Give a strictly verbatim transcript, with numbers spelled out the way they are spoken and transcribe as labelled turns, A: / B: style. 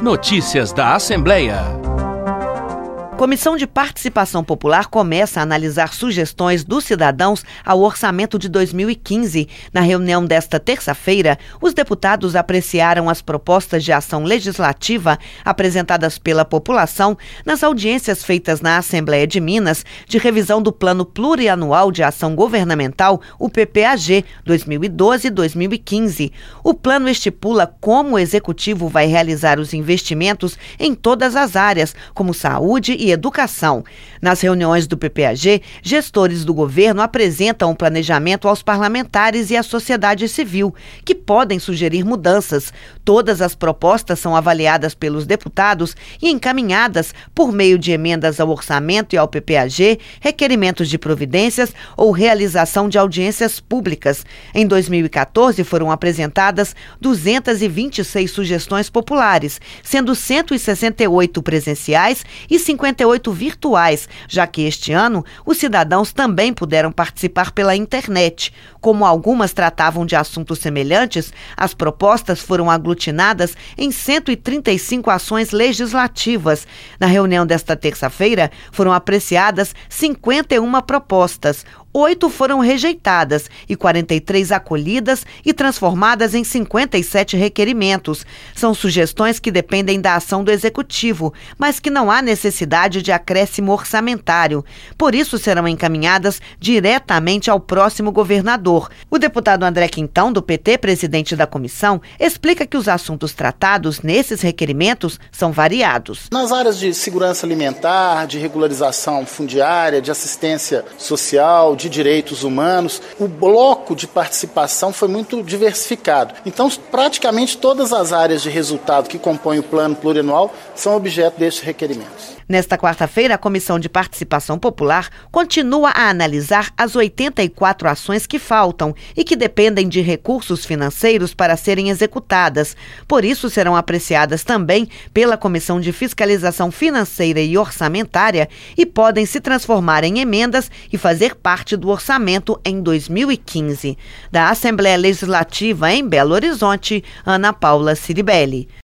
A: Notícias da Assembleia.
B: Comissão de Participação Popular começa a analisar sugestões dos cidadãos ao orçamento de dois mil e quinze. Na reunião desta terça-feira, os deputados apreciaram as propostas de ação legislativa apresentadas pela população nas audiências feitas na Assembleia de Minas de revisão do Plano Plurianual de Ação Governamental, o P P A G, dois mil e doze a dois mil e quinze. O plano estipula como o Executivo vai realizar os investimentos em todas as áreas, como saúde e educação. Nas reuniões do P P A G, gestores do governo apresentam o planejamento aos parlamentares e à sociedade civil, que podem sugerir mudanças. Todas as propostas são avaliadas pelos deputados e encaminhadas por meio de emendas ao orçamento e ao P P A G, requerimentos de providências ou realização de audiências públicas. Em dois mil e quatorze foram apresentadas duzentas e vinte e seis sugestões populares, sendo cento e sessenta e oito presenciais e cinquenta e oito virtuais, já que este ano os cidadãos também puderam participar pela internet. Como algumas tratavam de assuntos semelhantes, as propostas foram aglutinadas em cento e trinta e cinco ações legislativas. Na reunião desta terça-feira, foram apreciadas cinquenta e uma propostas. Oito foram rejeitadas e quarenta e três acolhidas e transformadas em cinquenta e sete requerimentos. São sugestões que dependem da ação do Executivo, mas que não há necessidade de acréscimo orçamentário. Por isso, serão encaminhadas diretamente ao próximo governador. O deputado André Quintão, do P T, presidente da comissão, explica que os assuntos tratados nesses requerimentos são variados.
C: Nas áreas de segurança alimentar, de regularização fundiária, de assistência social, de de direitos humanos, o bloco de participação foi muito diversificado. Então, praticamente todas as áreas de resultado que compõem o plano plurianual são objeto destes requerimentos.
B: Nesta quarta-feira, a Comissão de Participação Popular continua a analisar as oitenta e quatro ações que faltam e que dependem de recursos financeiros para serem executadas. Por isso, serão apreciadas também pela Comissão de Fiscalização Financeira e Orçamentária e podem se transformar em emendas e fazer parte do orçamento em dois mil e quinze. Da Assembleia Legislativa em Belo Horizonte, Ana Paula Ciribelli.